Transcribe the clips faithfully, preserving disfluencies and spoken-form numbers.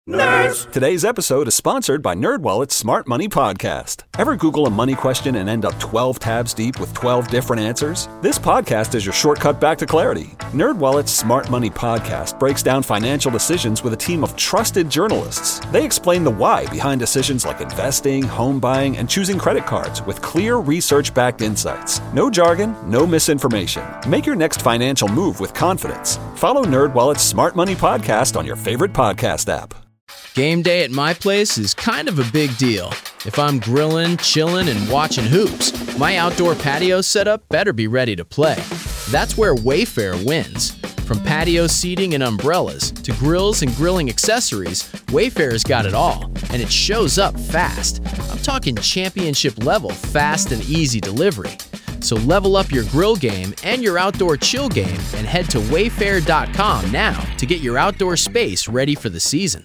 Nerds! Today's episode is sponsored by NerdWallet's Smart Money Podcast. Ever Google a money question and end up twelve tabs deep with twelve different answers? This podcast is your shortcut back to clarity. NerdWallet's Smart Money Podcast breaks down financial decisions with a team of trusted journalists. They explain the why behind decisions like investing, home buying, and choosing credit cards with clear research-backed insights. No jargon, no misinformation. Make your next financial move with confidence. Follow NerdWallet's Smart Money Podcast on your favorite podcast app. Game day at my place is kind of a big deal. If I'm grilling, chilling, and watching hoops, my outdoor patio setup better be ready to play. That's where Wayfair wins. From patio seating and umbrellas to grills and grilling accessories, Wayfair's got it all, and it shows up fast. I'm talking championship level fast and easy delivery. So level up your grill game and your outdoor chill game and head to wayfair dot com now to get your outdoor space ready for the season.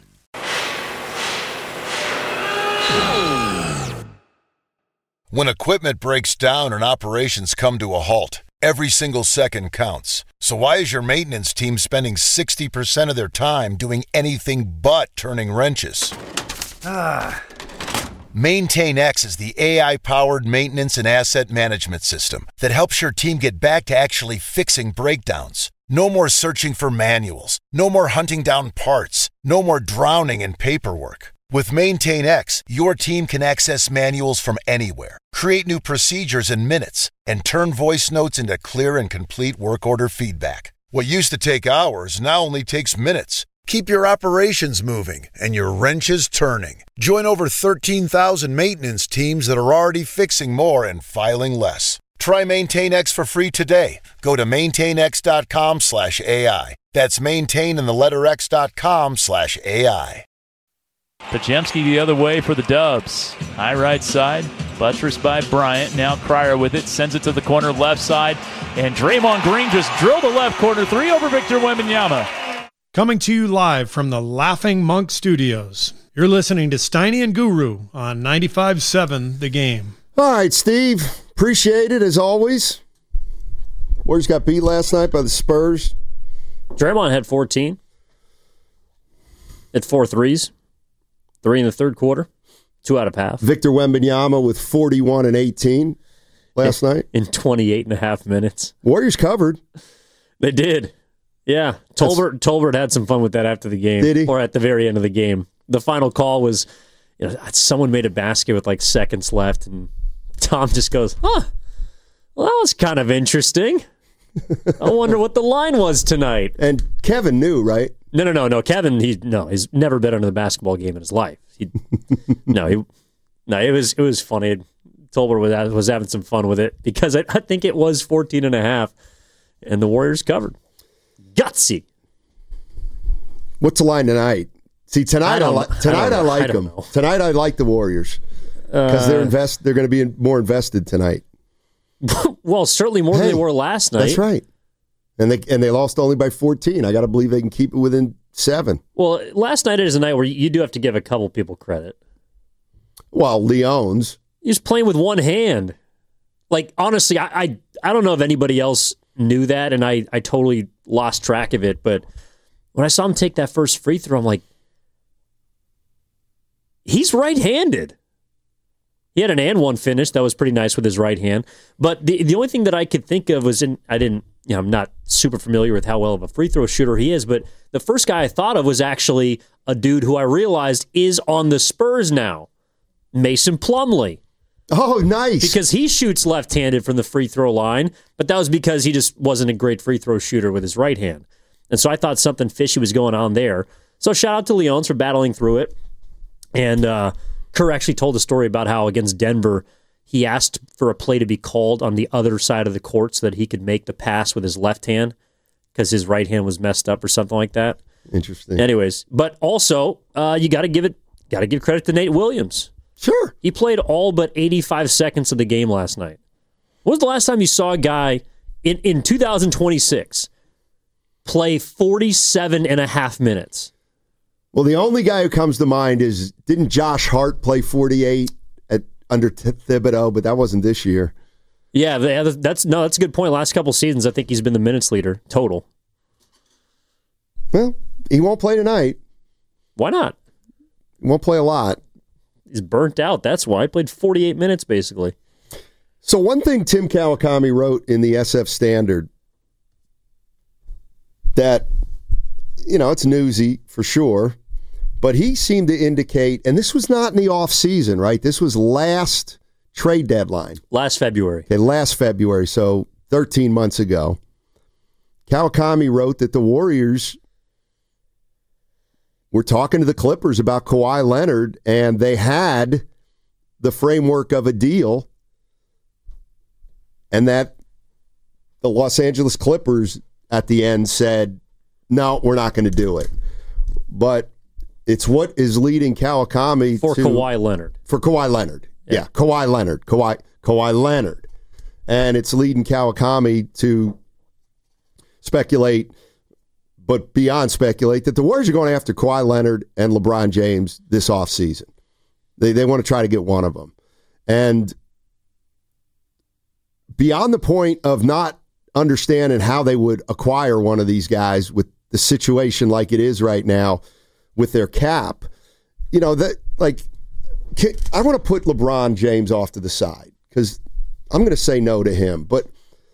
When equipment breaks down and operations come to a halt, every single second counts. So why is your maintenance team spending sixty percent of their time doing anything but turning wrenches? Ah. MaintainX is the A I-powered maintenance and asset management system that helps your team get back to actually fixing breakdowns. No more searching for manuals. No more hunting down parts. No more drowning in paperwork. With MaintainX, your team can access manuals from anywhere, create new procedures in minutes, and turn voice notes into clear and complete work order feedback. What used to take hours now only takes minutes. Keep your operations moving and your wrenches turning. Join over thirteen thousand maintenance teams that are already fixing more and filing less. Try MaintainX for free today. Go to maintainx.com slash AI. That's maintain in the letter x.com slash AI. Pajemski the other way for the Dubs. High right side, buttressed by Bryant. Now Cryer with it, sends it to the corner left side. And Draymond Green just drilled the left corner three over Victor Wembanyama. Coming to you live from the Laughing Monk Studios. You're listening to Steiny and Guru on ninety-five seven The Game. All right, Steve. Appreciate it, as always. Warriors got beat last night by the Spurs. Draymond had fourteen. At four threes. Three in the third quarter. Two out of half. Victor Wembanyama with forty-one and eighteen last in, night. In twenty-eight and a half minutes. Warriors covered. They did. Yeah. Tolbert Tolbert had some fun with that after the game. Did he? Or at the very end of the game. The final call was, you know, someone made a basket with like seconds left, and Tom just goes, huh, well, that was kind of interesting. I wonder what the line was tonight. And Kevin knew, right? No, no, no, no. Kevin, he no, he's never been under the basketball game in his life. He, no, he, no, it was it was funny. Tolbert was was having some fun with it because I, I think it was fourteen and a half, and the Warriors covered. Gutsy. What's the line tonight? See, tonight I, I li- tonight I, I like I them. Know. Tonight I like the Warriors because uh, they're invest. They're going to be more invested tonight. Well, certainly more hey, than they were last night. That's right. And they and they lost only by fourteen. I got to believe they can keep it within seven. Well, last night is a night where you do have to give a couple people credit. Well, Leon's. He's playing with one hand. Like, honestly, I, I I don't know if anybody else knew that, and I, I totally lost track of it. But when I saw him take that first free throw, I'm like, he's right-handed. He had an and one finish that was pretty nice with his right hand. But the the only thing that I could think of was, in I didn't, you know, I'm not super familiar with how well of a free throw shooter he is, but the first guy I thought of was actually a dude who I realized is on the Spurs now, Mason Plumlee. Oh, nice. Because he shoots left-handed from the free throw line, but that was because he just wasn't a great free throw shooter with his right hand. And so I thought something fishy was going on there. So shout out to Leons for battling through it. And uh, Kerr actually told a story about how against Denver, he asked for a play to be called on the other side of the court so that he could make the pass with his left hand because his right hand was messed up or something like that. Interesting. Anyways, but also uh, you got to give it, got to give credit to Nate Williams. Sure. He played all but eighty-five seconds of the game last night. When was the last time you saw a guy in, in two thousand twenty-six play forty-seven and a half minutes? Well, the only guy who comes to mind is, didn't Josh Hart play forty-eight at under Thibodeau, but that wasn't this year. Yeah, that's no, that's a good point. Last couple seasons, I think he's been the minutes leader total. Well, he won't play tonight. Why not? Won't play a lot. He's burnt out. That's why. He played forty-eight minutes, basically. So one thing Tim Kawakami wrote in the S F Standard that, you know, it's newsy for sure, but he seemed to indicate, and this was not in the off season, right? This was last trade deadline. Last February. Okay, last February, so thirteen months ago. Kawakami wrote that the Warriors were talking to the Clippers about Kawhi Leonard, and they had the framework of a deal, and that the Los Angeles Clippers at the end said, no, we're not going to do it. But it's what is leading Kawakami for to... For Kawhi Leonard. For Kawhi Leonard. Yeah, yeah Kawhi Leonard. Kawhi, Kawhi Leonard. And it's leading Kawakami to speculate, but beyond speculate, that the Warriors are going after Kawhi Leonard and LeBron James this offseason. They they want to try to get one of them. And beyond the point of not understanding how they would acquire one of these guys with the situation like it is right now with their cap, you know, that like I want to put LeBron James off to the side because I'm going to say no to him. But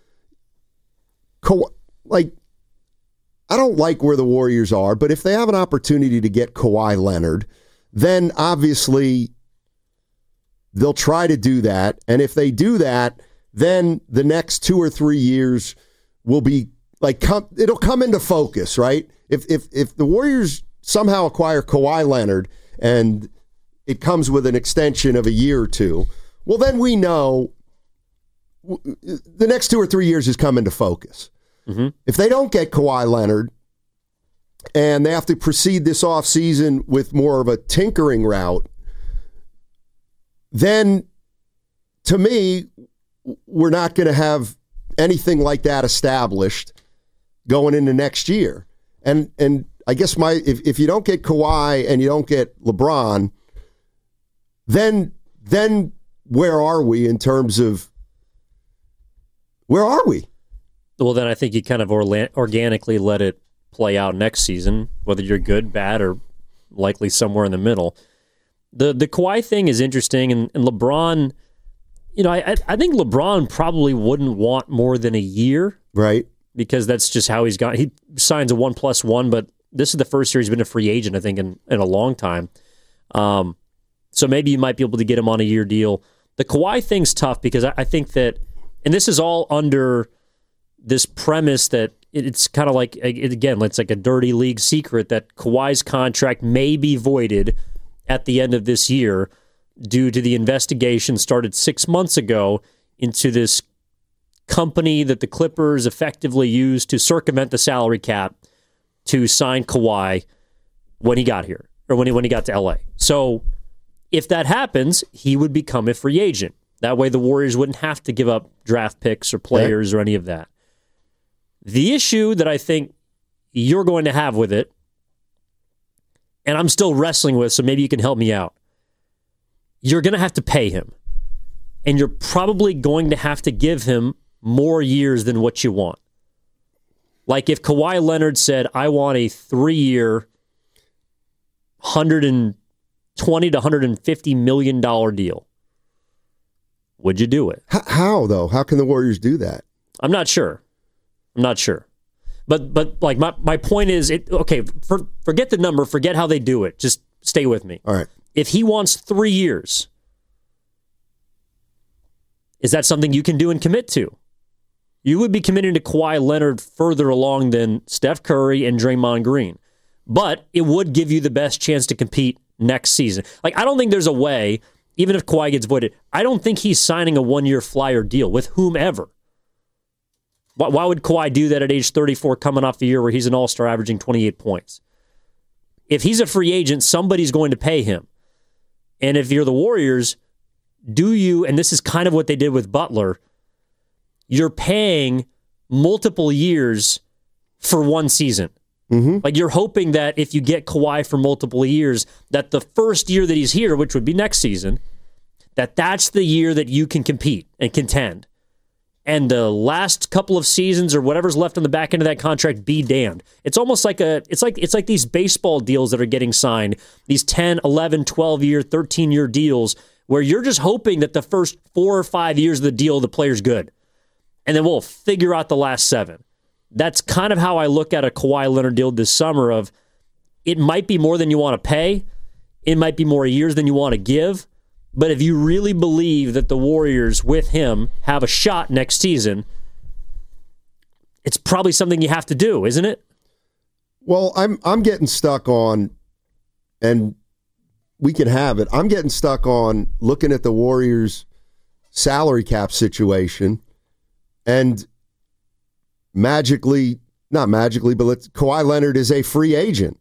Ka- like, I don't like where the Warriors are, but if they have an opportunity to get Kawhi Leonard, then obviously they'll try to do that. And if they do that, then the next two or three years will be like, come, it'll come into focus, right? If if if the Warriors somehow acquire Kawhi Leonard and it comes with an extension of a year or two, well, then we know the next two or three years is come into focus. Mm-hmm. If they don't get Kawhi Leonard and they have to proceed this offseason with more of a tinkering route, then to me, we're not going to have anything like that established going into next year. And and I guess my if, if you don't get Kawhi and you don't get LeBron, then then where are we in terms of where are we? Well, then I think you kind of orla- organically let it play out next season, whether you're good, bad, or likely somewhere in the middle. The the Kawhi thing is interesting, and, and LeBron, you know, I I think LeBron probably wouldn't want more than a year, right? Because that's just how he's got. He signs a one plus one, but this is the first year he's been a free agent, I think, in, in a long time. Um, so maybe you might be able to get him on a year deal. The Kawhi thing's tough because I, I think that, and this is all under this premise that it's kind of like, again, it's like a dirty league secret that Kawhi's contract may be voided at the end of this year due to the investigation started six months ago into this company that the Clippers effectively used to circumvent the salary cap to sign Kawhi when he got here, or when he when he got to L A. So if that happens, he would become a free agent. That way the Warriors wouldn't have to give up draft picks or players or any of that. The issue that I think you're going to have with it, and I'm still wrestling with, so maybe you can help me out, you're going to have to pay him. And you're probably going to have to give him more years than what you want. Like if Kawhi Leonard said, I want a three-year, one hundred twenty to one hundred fifty million dollars deal, would you do it? How, though? How can the Warriors do that? I'm not sure. I'm not sure. But but like my, my point is, it okay, for, forget the number, forget how they do it. Just stay with me. All right. If he wants three years, is that something you can do and commit to? You would be committing to Kawhi Leonard further along than Steph Curry and Draymond Green. But it would give you the best chance to compete next season. Like, I don't think there's a way, even if Kawhi gets voided, I don't think he's signing a one-year flyer deal with whomever. Why, why would Kawhi do that at age thirty-four coming off the year where he's an all-star averaging twenty-eight points? If he's a free agent, somebody's going to pay him. And if you're the Warriors, do you, and this is kind of what they did with Butler, you're paying multiple years for one season. Mm-hmm. Like you're hoping that if you get Kawhi for multiple years, that the first year that he's here, which would be next season, that that's the year that you can compete and contend. and the last couple of seasons or whatever's left on the back end of that contract be damned. It's almost like a it's like it's like these baseball deals that are getting signed, these ten, eleven, twelve year, thirteen year deals where you're just hoping that the first four or five years of the deal the player's good. And then we'll figure out the last seven. That's kind of how I look at a Kawhi Leonard deal this summer of it might be more than you want to pay. It might be more years than you want to give. But if you really believe that the Warriors with him have a shot next season, it's probably something you have to do, isn't it? Well, I'm I'm getting stuck on, and we can have it. I'm getting stuck on looking at the Warriors' salary cap situation, and magically, not magically, but let's, Kawhi Leonard is a free agent.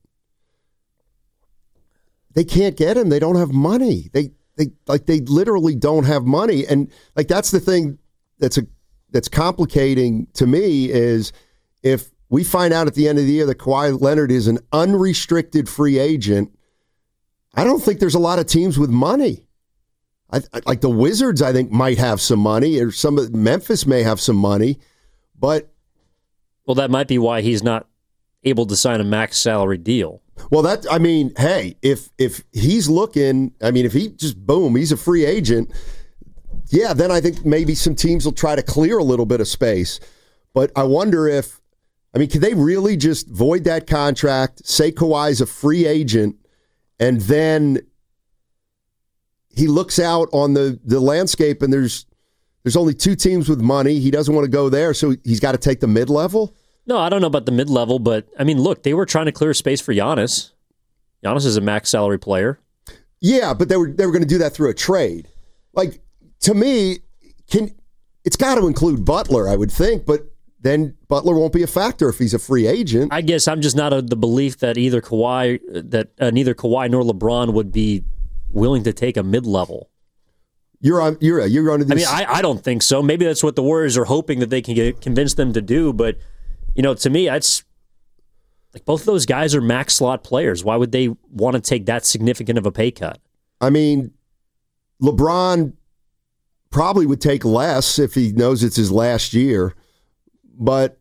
They can't get him. They don't have money. They They like they literally don't have money, and like that's the thing that's a that's complicating to me is if we find out at the end of the year that Kawhi Leonard is an unrestricted free agent, I don't think there's a lot of teams with money. I, I like the Wizards, I think might have some money, or some of Memphis may have some money, but well, that might be why he's not able to sign a max salary deal. Well, that I mean, hey, if if he's looking, I mean, if he just boom, he's a free agent, yeah, then I think maybe some teams will try to clear a little bit of space. But I wonder if, I mean, can they really just void that contract, say Kawhi's a free agent, and then he looks out on the, the landscape and there's there's only two teams with money. He doesn't want to go there, so he's got to take the mid-level? No, I don't know about the mid-level, but, I mean, look, they were trying to clear space for Giannis. Giannis is a max salary player. Yeah, but they were they were going to do that through a trade. Like, to me, can it's got to include Butler, I would think, but then Butler won't be a factor if he's a free agent. I guess I'm just not of the belief that either Kawhi, that uh, neither Kawhi nor LeBron would be willing to take a mid-level. You're on. You're you're on. This. I mean, I, I don't think so. Maybe that's what the Warriors are hoping that they can get, convince them to do, but. You know, to me, it's like both of those guys are max slot players. Why would they want to take that significant of a pay cut? I mean, LeBron probably would take less if he knows it's his last year, but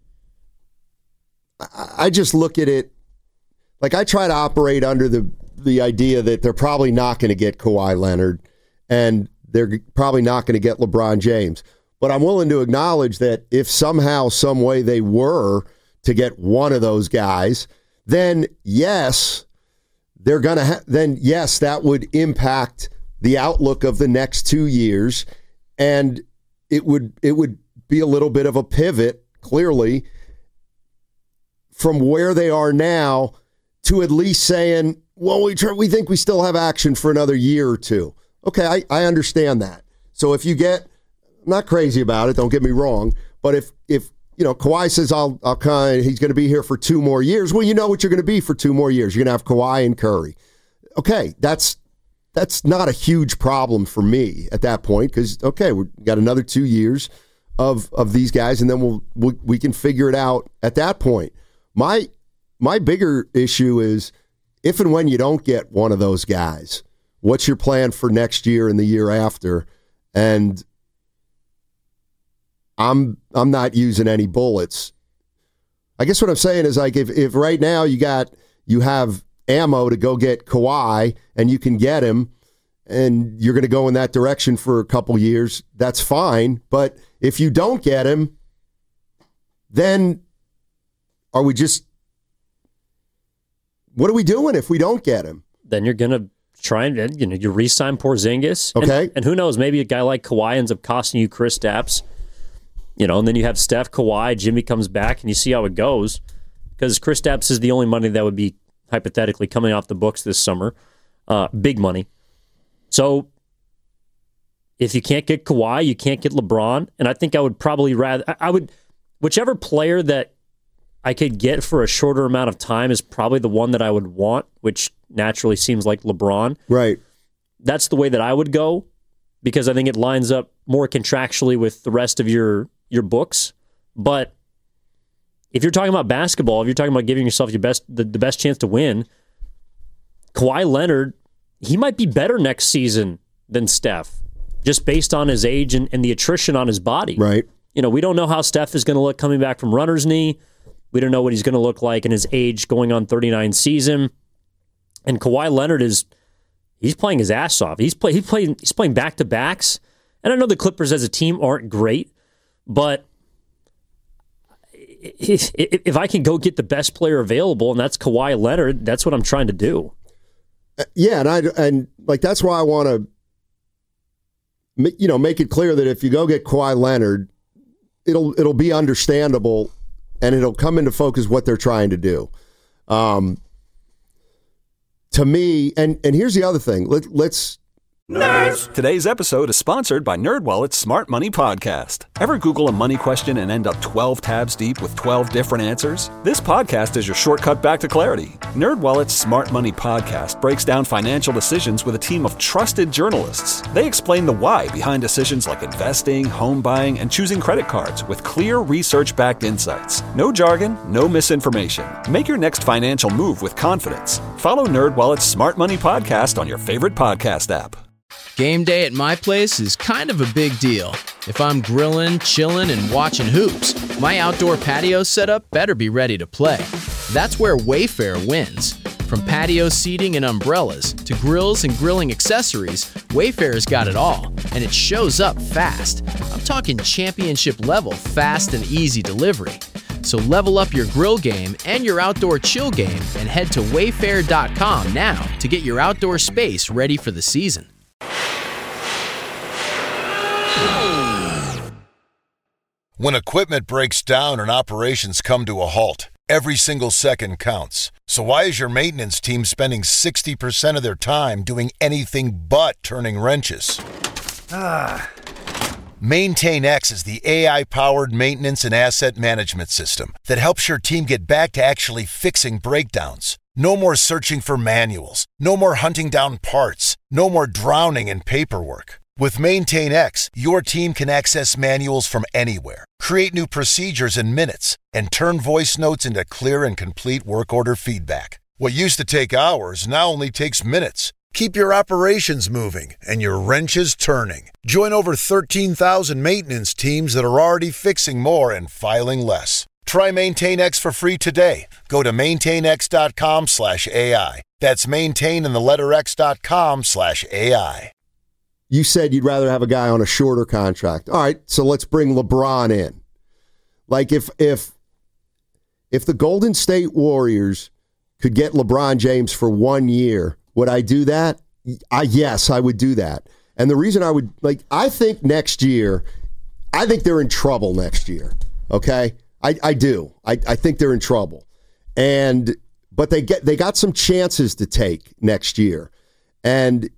I just look at it like I try to operate under the the idea that they're probably not going to get Kawhi Leonard and they're probably not going to get LeBron James. But I'm willing to acknowledge that if somehow, some way they were to get one of those guys, then yes, they're going to ha- then yes, that would impact the outlook of the next two years. And it would it would be a little bit of a pivot, clearly, from where they are now to at least saying, well, we try, we think we still have action for another year or two. Okay, I, I understand that. So if you get I'm not crazy about it, don't get me wrong, but if if you know Kawhi says I'll I'll kind of, he's going to be here for two more years, well, you know what you're going to be for two more years. You're going to have Kawhi and Curry. Okay, that's that's not a huge problem for me at that point because okay, we've got another two years of of these guys, and then we'll, we'll we can figure it out at that point. My my bigger issue is if and when you don't get one of those guys, what's your plan for next year and the year after? And I'm I'm not using any bullets. I guess what I'm saying is like if, if right now you got you have ammo to go get Kawhi and you can get him and you're going to go in that direction for a couple years, that's fine. But if you don't get him, then are we just what are we doing if we don't get him? Then you're going to try and you know you re-sign Porzingis. Okay. And, and who knows, maybe a guy like Kawhi ends up costing you Kristaps. You know, and then you have Steph, Kawhi, Jimmy comes back, and you see how it goes. Because Kristaps is the only money that would be, hypothetically, coming off the books this summer. Uh, big money. So, if you can't get Kawhi, you can't get LeBron. And I think I would probably rather... I, I would... Whichever player that I could get for a shorter amount of time is probably the one that I would want, which naturally seems like LeBron. Right. That's the way that I would go, because I think it lines up more contractually with the rest of your... your books. But if you're talking about basketball, if you're talking about giving yourself your best the, the best chance to win, Kawhi Leonard, he might be better next season than Steph. just based on his age and, and the attrition on his body. Right. You know, we don't know how Steph is going to look coming back from runner's knee. We don't know what he's going to look like in his age going on thirty-nine season. And Kawhi Leonard is he's playing his ass off. He's play, he playing he's playing back-to-backs. And I know the Clippers as a team aren't great, but if, if I can go get the best player available, and that's Kawhi Leonard, that's what I'm trying to do. Yeah, and I and like that's why I want to, you know, make it clear that if you go get Kawhi Leonard, it'll it'll be understandable, and it'll come into focus what they're trying to do. Um, to me, and and here's the other thing. Let, let's. Nerds. Today's episode is sponsored by NerdWallet's Smart Money Podcast. Ever Google a money question and end up twelve tabs deep with twelve different answers? This podcast is your shortcut back to clarity. NerdWallet's Smart Money Podcast breaks down financial decisions with a team of trusted journalists. They explain the why behind decisions like investing, home buying, and choosing credit cards with clear research-backed insights. No jargon, no misinformation. Make your next financial move with confidence. Follow NerdWallet's Smart Money Podcast on your favorite podcast app. Game day at my place is kind of a big deal. If I'm grilling, chilling, and watching hoops, my outdoor patio setup better be ready to play. That's where Wayfair wins. From patio seating and umbrellas to grills and grilling accessories, Wayfair's got it all, and it shows up fast. I'm talking championship level fast and easy delivery. So level up your grill game and your outdoor chill game and head to wayfair dot com now to get your outdoor space ready for the season. When equipment breaks down and operations come to a halt, every single second counts. So why is your maintenance team spending sixty percent of their time doing anything but turning wrenches? Ah. MaintainX is the A I-powered maintenance and asset management system that helps your team get back to actually fixing breakdowns. No more searching for manuals. No more hunting down parts. No more drowning in paperwork. With MaintainX, your team can access manuals from anywhere, create new procedures in minutes, and turn voice notes into clear and complete work order feedback. What used to take hours now only takes minutes. Keep your operations moving and your wrenches turning. Join over thirteen thousand maintenance teams that are already fixing more and filing less. Try MaintainX for free today. Go to maintainx.com slash AI. That's maintain in the letter x.com slash AI. You said you'd rather have a guy on a shorter contract. All right, so let's bring LeBron in. Like if if if the Golden State Warriors could get LeBron James for one year, would I do that? I yes, I would do that. And the reason I would like I think next year, I think they're in trouble next year. Okay? I, I do. I, I think they're in trouble. And but they get they got some chances to take next year. And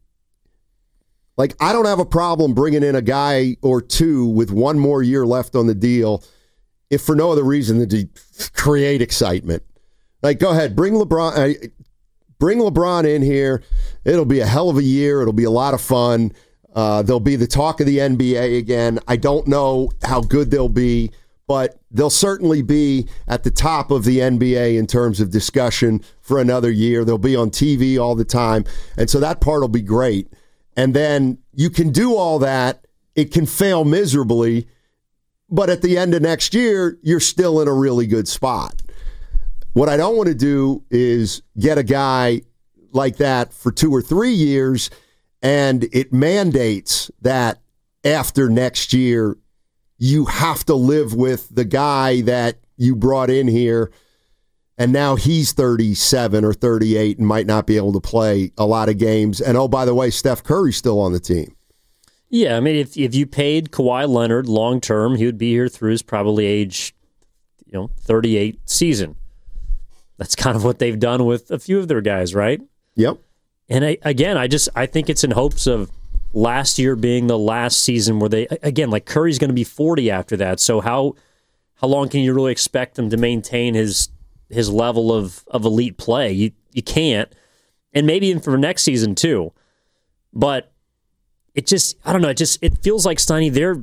Like, I don't have a problem bringing in a guy or two with one more year left on the deal, if for no other reason than to create excitement. Like, go ahead, bring LeBron, uh, bring LeBron in here. It'll be a hell of a year. It'll be a lot of fun. Uh, they'll be the talk of the N B A again. I don't know how good they'll be, but they'll certainly be at the top of the N B A in terms of discussion for another year. They'll be on T V all the time, and so that part will be great. And then you can do all that. It can fail miserably, but at the end of next year, you're still in a really good spot. What I don't want to do is get a guy like that for two or three years, and it mandates that after next year, you have to live with the guy that you brought in here, and now he's thirty-seven or thirty-eight and might not be able to play a lot of games. And, oh, by the way, Steph Curry's still on the team. Yeah, I mean, if if you paid Kawhi Leonard long term, he would be here through his probably age, you know, thirty-eight season. That's kind of what they've done with a few of their guys, right? Yep. And I, again, I just I think it's in hopes of last year being the last season where they, again, like Curry's going to be forty after that. So how how long can you really expect him to maintain his his level of, of elite play? You you can't. And maybe even for next season too. But it just, I don't know, it just, it feels like Steiny, they're,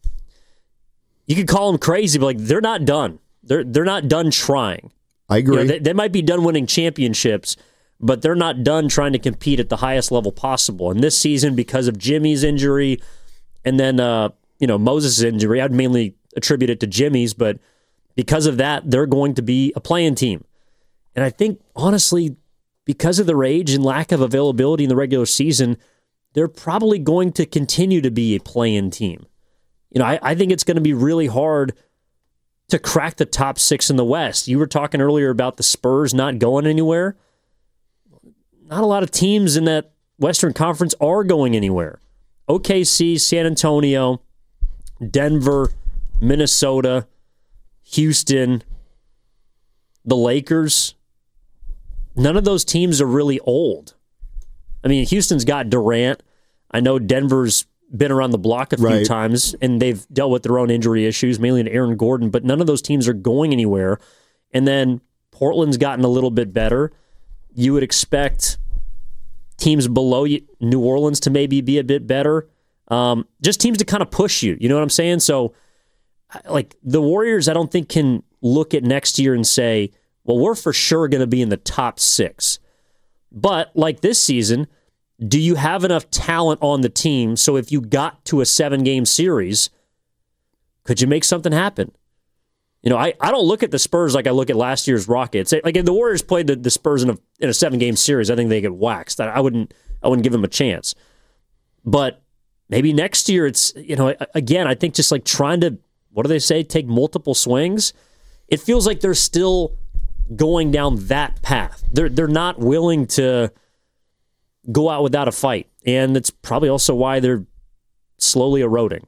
you could call them crazy, but like they're not done. They're they're not done trying. I agree. You know, they, they might be done winning championships, but they're not done trying to compete at the highest level possible. And this season, because of Jimmy's injury, And then, uh, you know, Moses' injury, I'd mainly attribute it to Jimmy's, but because of that, they're going to be a playing team. And I think, honestly, because of their age and lack of availability in the regular season, they're probably going to continue to be a play-in team. You know, I, I think it's going to be really hard to crack the top six in the West. You were talking earlier about the Spurs not going anywhere. Not a lot of teams in that Western Conference are going anywhere. O K C, San Antonio, Denver, Minnesota, Houston, the Lakers. None of those teams are really old. I mean, Houston's got Durant. I know Denver's been around the block a few right. times, and they've dealt with their own injury issues, mainly in Aaron Gordon, but none of those teams are going anywhere. And then Portland's gotten a little bit better. You would expect teams below you, New Orleans to maybe be a bit better. Um, just teams to kind of push you. You know what I'm saying? So, like, the Warriors, I don't think can look at next year and say, well, we're for sure going to be in the top six. But like this season, do you have enough talent on the team so if you got to a seven-game series, could you make something happen? You know, I, I don't look at the Spurs like I look at last year's Rockets. Like if the Warriors played the, the Spurs in a in a seven-game series, I think they get waxed. I, I wouldn't I wouldn't give them a chance. But maybe next year it's, you know, again, I think just like trying to, what do they say, take multiple swings. It feels like they're still going down that path. They're they're not willing to go out without a fight. And it's probably also why they're slowly eroding.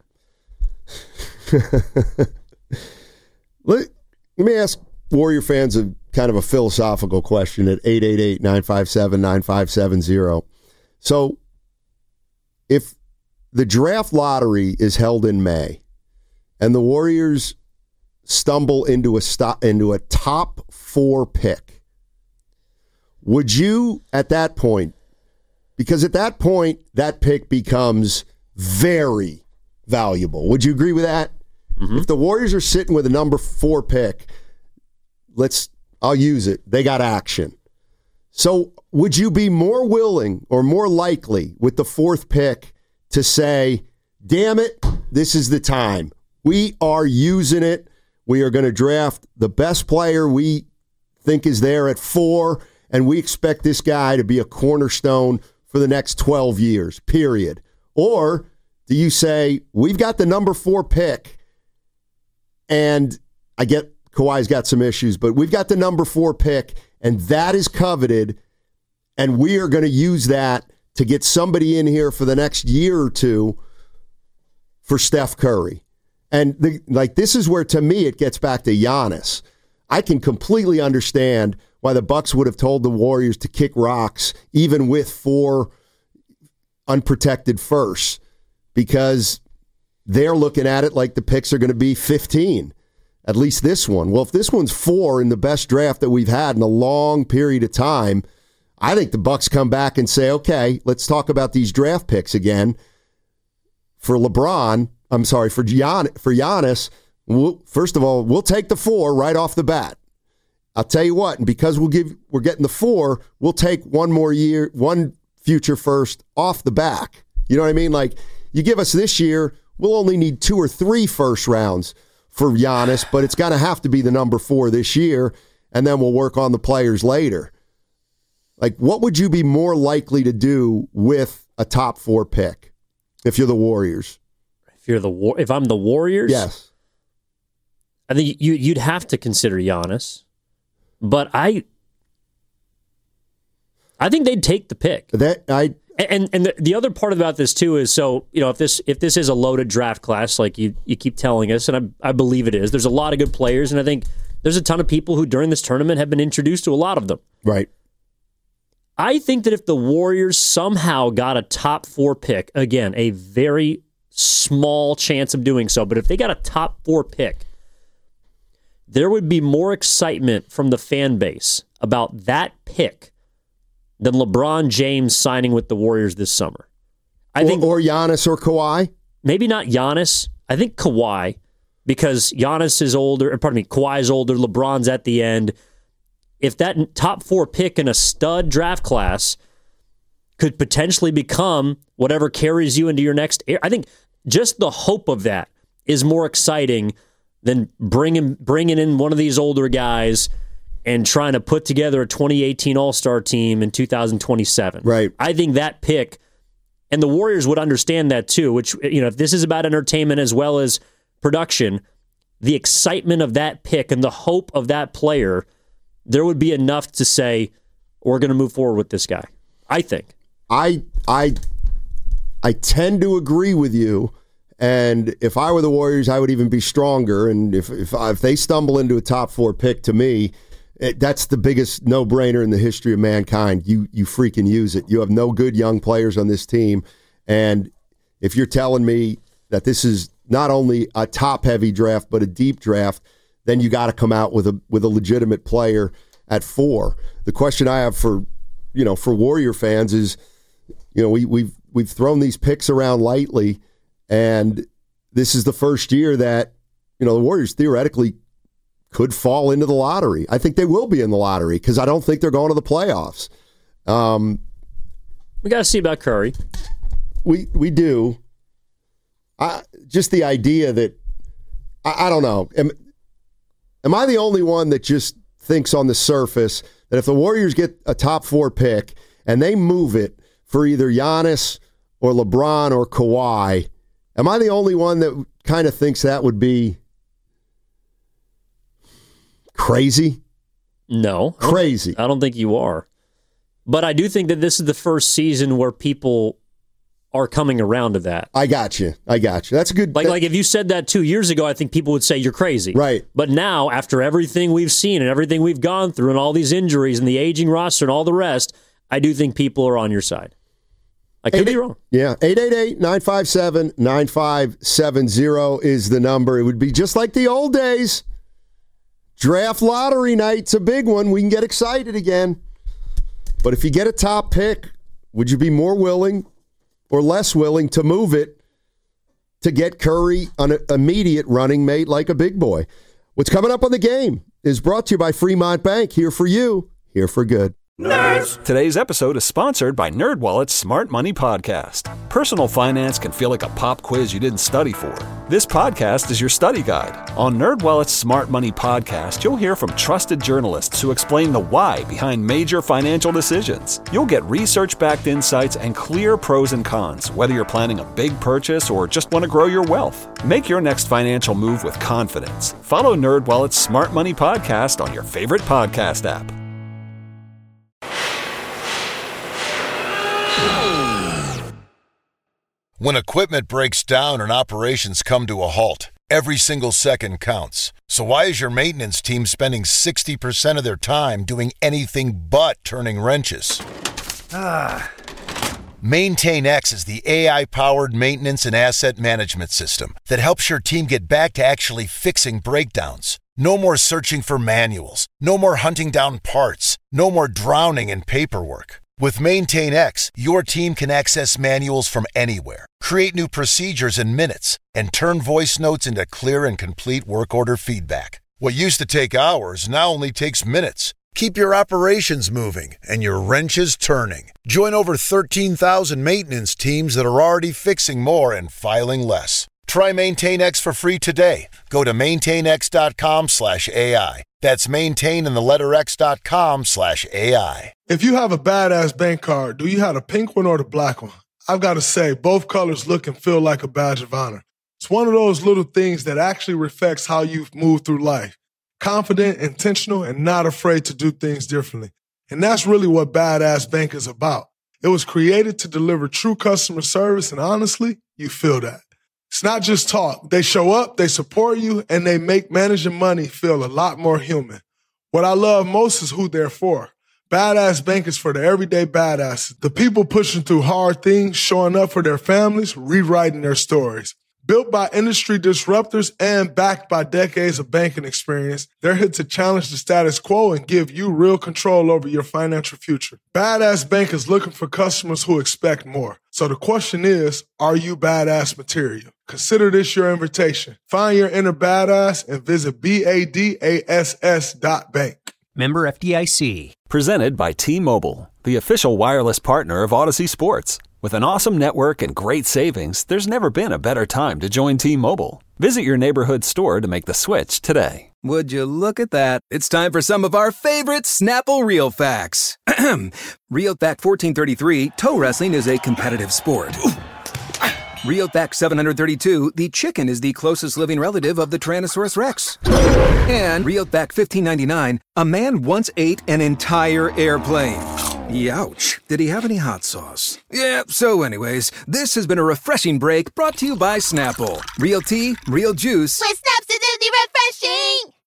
Let, let me ask Warrior fans a kind of a philosophical question at eight eight eight, nine five seven, nine five seven zero. So if the draft lottery is held in May and the Warriors stumble into a stop, into a top four pick, would you at that point, because at that point that pick becomes very valuable, would you agree with that? Mm-hmm. If the Warriors are sitting with a number four pick, let's I'll use it, they got action. So would you be more willing or more likely with the fourth pick to say, damn it, this is the time. We are using it. We are going to draft the best player we think is there at four, and we expect this guy to be a cornerstone for the next twelve years, period. Or do you say, we've got the number four pick, and I get Kawhi's got some issues, but we've got the number four pick, and that is coveted, and we are going to use that to get somebody in here for the next year or two for Steph Curry. And the, like this is where, to me, it gets back to Giannis. I can completely understand why the Bucks would have told the Warriors to kick rocks, even with four unprotected firsts, because they're looking at it like the picks are going to be fifteen, at least this one. Well, if this one's four in the best draft that we've had in a long period of time, I think the Bucks come back and say, okay, let's talk about these draft picks again. For LeBron, I'm sorry, for Gian, for Giannis, we'll, first of all, we'll take the four right off the bat. I'll tell you what, and because we'll give, we're getting the four, we'll take one more year, one future first off the back. You know what I mean? Like, you give us this year, we'll only need two or three first rounds for Giannis, but it's going to have to be the number four this year, and then we'll work on the players later. Like, what would you be more likely to do with a top four pick if you're the Warriors? If you're the war, if I'm the Warriors, yes, I think you you'd have to consider Giannis, but I, I think they'd take the pick. That I and and the, the other part about this too is, so you know, if this if this is a loaded draft class like you you keep telling us, and I I believe it is. There's a lot of good players, and I think there's a ton of people who during this tournament have been introduced to a lot of them. Right. I think that if the Warriors somehow got a top four pick, again, a very small chance of doing so, but if they got a top four pick, there would be more excitement from the fan base about that pick than LeBron James signing with the Warriors this summer. I or, think, or Giannis or Kawhi? Maybe not Giannis. I think Kawhi, because Giannis is older, pardon me, Kawhi's older, LeBron's at the end. If that top four pick in a stud draft class could potentially become whatever carries you into your next era, I think just the hope of that is more exciting than bringing bringing in one of these older guys and trying to put together a twenty eighteen All-Star team in two thousand twenty-seven. Right. I think that pick, and the Warriors would understand that too, which, you know, if this is about entertainment as well as production, the excitement of that pick and the hope of that player, there would be enough to say, we're going to move forward with this guy, I think. I I I tend to agree with you. And if I were the Warriors, I would even be stronger. And if if, if they stumble into a top four pick, to me, it, that's the biggest no-brainer in the history of mankind. You you freaking use it. You have no good young players on this team. And if you're telling me that this is not only a top-heavy draft but a deep draft, then you got to come out with a with a legitimate player at four. The question I have for you know for Warrior fans is, you know, we we've we've thrown these picks around lightly. And this is the first year that, you know, the Warriors theoretically could fall into the lottery. I think they will be in the lottery because I don't think they're going to the playoffs. Um, we got to see about Curry. We we do. I, just the idea that, I, I don't know. Am, am I the only one that just thinks on the surface that if the Warriors get a top four pick and they move it for either Giannis or LeBron or Kawhi, am I the only one that kind of thinks that would be crazy? No. Crazy. I don't think you are. But I do think that this is the first season where people are coming around to that. I got you. I got you. That's a good... Like, that, like if you said that two years ago, I think people would say you're crazy. Right. But now, after everything we've seen and everything we've gone through and all these injuries and the aging roster and all the rest, I do think people are on your side. I could be wrong. Yeah, eight eight eight, nine five seven, nine five seven zero is the number. It would be just like the old days. Draft lottery night's a big one. We can get excited again. But if you get a top pick, would you be more willing or less willing to move it to get Curry an immediate running mate like a big boy? What's coming up on the game is brought to you by Fremont Bank. Here for you, here for good. Nerds! Today's episode is sponsored by NerdWallet's Smart Money Podcast. Personal finance can feel like a pop quiz you didn't study for. This podcast is your study guide. On NerdWallet's Smart Money Podcast, you'll hear from trusted journalists who explain the why behind major financial decisions. You'll get research-backed insights and clear pros and cons, whether you're planning a big purchase or just want to grow your wealth. Make your next financial move with confidence. Follow NerdWallet's Smart Money Podcast on your favorite podcast app. When equipment breaks down and operations come to a halt, every single second counts. So why is your maintenance team spending sixty percent of their time doing anything but turning wrenches? Ah. MaintainX is the A I-powered maintenance and asset management system that helps your team get back to actually fixing breakdowns. No more searching for manuals. No more hunting down parts. No more drowning in paperwork. With MaintainX, your team can access manuals from anywhere, create new procedures in minutes, and turn voice notes into clear and complete work order feedback. What used to take hours now only takes minutes. Keep your operations moving and your wrenches turning. Join over thirteen thousand maintenance teams that are already fixing more and filing less. Try MaintainX for free today. Go to maintainx.com slash AI. That's maintain in the letter x.com slash AI. If you have a badass bank card, do you have the pink one or the black one? I've got to say, both colors look and feel like a badge of honor. It's one of those little things that actually reflects how you've moved through life. Confident, intentional, and not afraid to do things differently. And that's really what Badass Bank is about. It was created to deliver true customer service, and honestly, you feel that. It's not just talk. They show up, they support you, and they make managing money feel a lot more human. What I love most is who they're for. Badass Bank is for the everyday badasses, the people pushing through hard things, showing up for their families, rewriting their stories. Built by industry disruptors and backed by decades of banking experience, they're here to challenge the status quo and give you real control over your financial future. Badass Bank is looking for customers who expect more. So the question is, are you badass material? Consider this your invitation. Find your inner badass and visit B A D A S S dot bank. Member F D I C. Presented by T-Mobile, the official wireless partner of Odyssey Sports. With an awesome network and great savings, there's never been a better time to join T-Mobile. Visit your neighborhood store to make the switch today. Would you look at that? It's time for some of our favorite Snapple Real Facts. Real Fact fourteen thirty-three, toe wrestling is a competitive sport. Real Fact seven hundred thirty-two, the chicken is the closest living relative of the Tyrannosaurus Rex. And Real Fact fifteen ninety-nine, a man once ate an entire airplane. Youch. Did he have any hot sauce? Yeah, so anyways, this has been a refreshing break brought to you by Snapple. Real tea, real juice. With Snap's acidity refreshing!